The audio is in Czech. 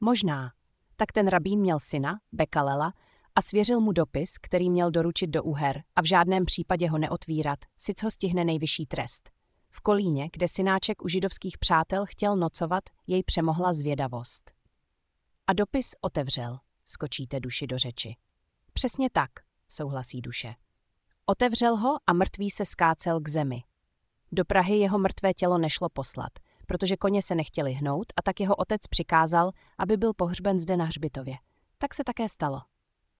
Možná. Tak ten rabín měl syna, Bekalela, a svěřil mu dopis, který měl doručit do Uher a v žádném případě ho neotvírat, sic ho stihne nejvyšší trest. V Kolíně, kde synáček u židovských přátel chtěl nocovat, jej přemohla zvědavost. A dopis otevřel, skočíte duši do řeči. Přesně tak, souhlasí duše. Otevřel ho a mrtvý se skácel k zemi. Do Prahy jeho mrtvé tělo nešlo poslat, protože koně se nechtěli hnout a tak jeho otec přikázal, aby byl pohřben zde na hřbitově. Tak se také stalo.